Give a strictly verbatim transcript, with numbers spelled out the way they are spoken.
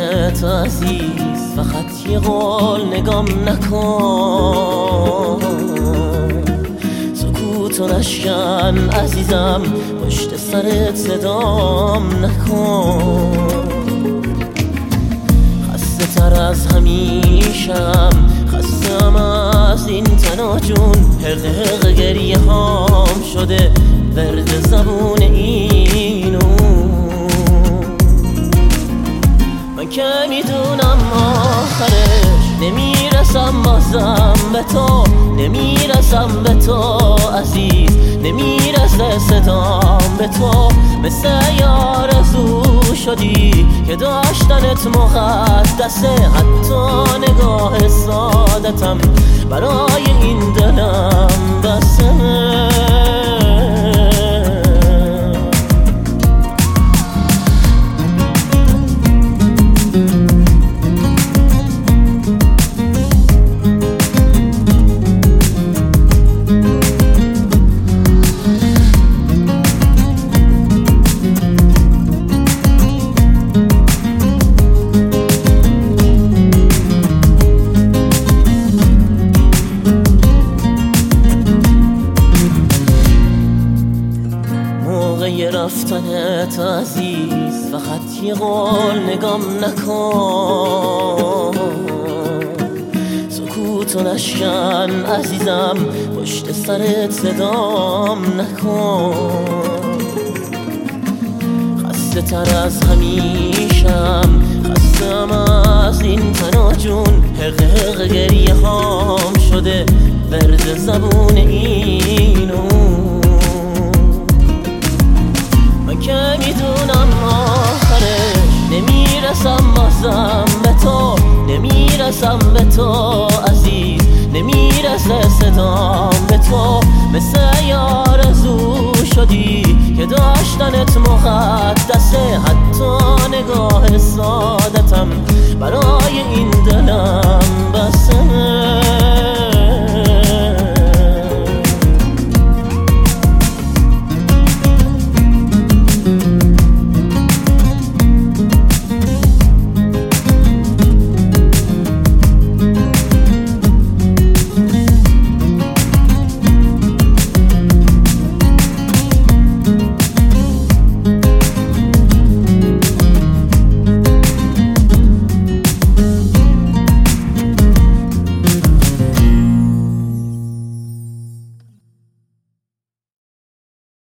رفتنت عزیز، فقط یه قول نگام نکن. سکوتو نشکن عزیزم، پشت سرت صدام نکن. خسته تر از همیشم، خستم از این تنها جون. حق حق گریه هام شده ورد زبون اینو. من که میدونم آخرش نمیرسم بازم به تو، نمیرسم به تو عزیز، نمیرسه صدام به تو. مثل یار آرزو شدی که داشتنت مقدسه، حتی نگاه سادتم برای این دلم بسه. رفتنت عزیز، فقط یه قول نگام نکن. سکوتو نشکن عزیزم، پشت سرت صدام نکن. خسته تر از همیشم، خستم از این تنها جون. حق حق گریه هام شده ورد زبون اینو. من که میدونم آخرش نمیرسم بازم به تو، نمیرسم به تو عزیز، نمیرسه صدام به تو. مثل یار آرزو شدی که داشتنت مقدسه، حتی نگاه سادتم برای این دلم